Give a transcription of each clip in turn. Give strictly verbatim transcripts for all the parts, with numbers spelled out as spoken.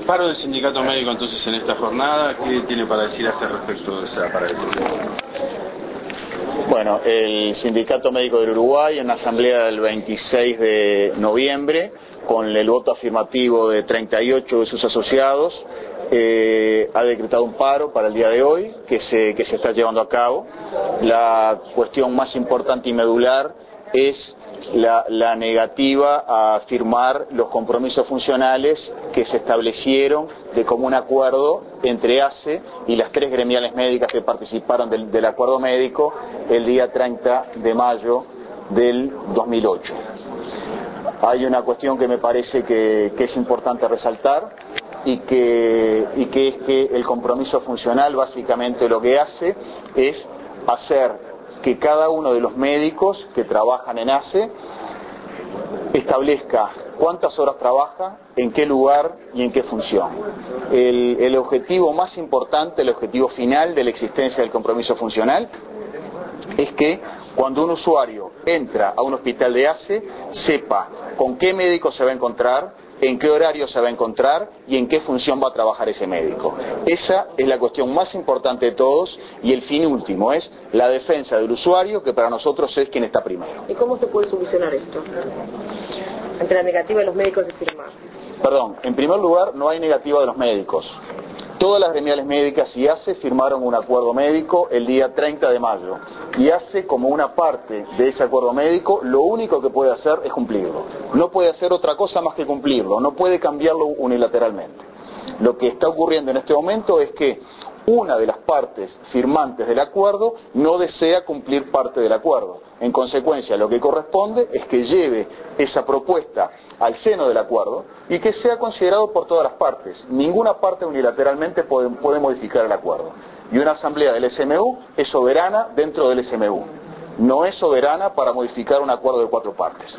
Paro del sindicato médico entonces en esta jornada, ¿qué tiene para decir hacer respecto de esa paralización? Bueno, el Sindicato Médico del Uruguay, en una asamblea del veintiséis de noviembre, con el voto afirmativo de treinta y ocho de sus asociados, eh, ha decretado un paro para el día de hoy, que se, que se está llevando a cabo. La cuestión más importante y medular es la, la negativa a firmar los compromisos funcionales que se establecieron de común acuerdo entre A C E y las tres gremiales médicas que participaron del, del acuerdo médico el día treinta de mayo del dos mil ocho. Hay una cuestión que me parece que, que es importante resaltar y que, y que es que el compromiso funcional básicamente lo que hace es hacer que cada uno de los médicos que trabajan en A C E establezca cuántas horas trabaja, en qué lugar y en qué función. El, el objetivo más importante, el objetivo final de la existencia del compromiso funcional es que cuando un usuario entra a un hospital de A C E sepa con qué médico se va a encontrar, en qué horario se va a encontrar y en qué función va a trabajar ese médico. Esa es la cuestión más importante de todos y el fin último es la defensa del usuario, que para nosotros es quien está primero. ¿Y cómo se puede solucionar esto? Ante la negativa de los médicos de firmar. Perdón, en primer lugar no hay negativa de los médicos. Todas las gremiales médicas y A C E firmaron un acuerdo médico el día treinta de mayo y A C E, como una parte de ese acuerdo médico, lo único que puede hacer es cumplirlo. No puede hacer otra cosa más que cumplirlo, no puede cambiarlo unilateralmente. Lo que está ocurriendo en este momento es que una de las partes firmantes del acuerdo no desea cumplir parte del acuerdo. En consecuencia, lo que corresponde es que lleve esa propuesta al seno del acuerdo y que sea considerado por todas las partes. Ninguna parte unilateralmente puede, puede modificar el acuerdo. Y una asamblea del S M U es soberana dentro del S M U. No es soberana para modificar un acuerdo de cuatro partes.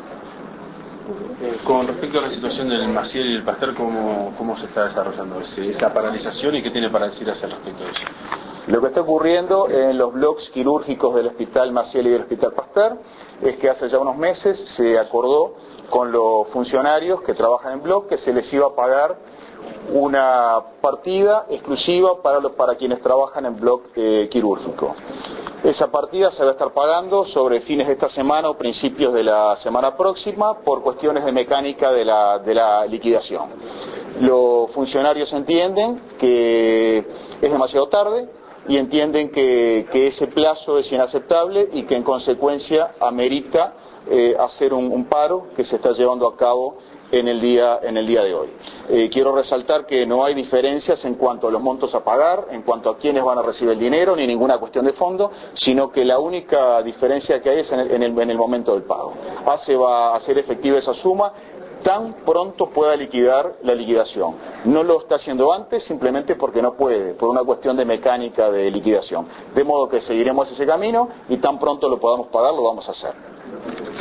Eh, con respecto a la situación del Maciel y el Pasteur, ¿cómo, cómo se está desarrollando ese, esa paralización y qué tiene para decir hacia respecto de eso? Lo que está ocurriendo en los bloques quirúrgicos del Hospital Maciel y del Hospital Pasteur es que hace ya unos meses se acordó con los funcionarios que trabajan en bloque que se les iba a pagar una partida exclusiva para, los, para quienes trabajan en bloque eh, quirúrgico. Esa partida se va a estar pagando sobre fines de esta semana o principios de la semana próxima por cuestiones de mecánica de la, de la liquidación. Los funcionarios entienden que es demasiado tarde y entienden que, que ese plazo es inaceptable y que en consecuencia amerita eh, hacer un, un paro que se está llevando a cabo en el día, en el día de hoy. Eh, quiero resaltar que no hay diferencias en cuanto a los montos a pagar, en cuanto a quiénes van a recibir el dinero, ni ninguna cuestión de fondo, sino que la única diferencia que hay es en el, en el, en el momento del pago. A C E va a hacer efectiva esa suma tan pronto pueda liquidar la liquidación. No lo está haciendo antes simplemente porque no puede, por una cuestión de mecánica de liquidación. De modo que seguiremos ese camino y tan pronto lo podamos pagar lo vamos a hacer.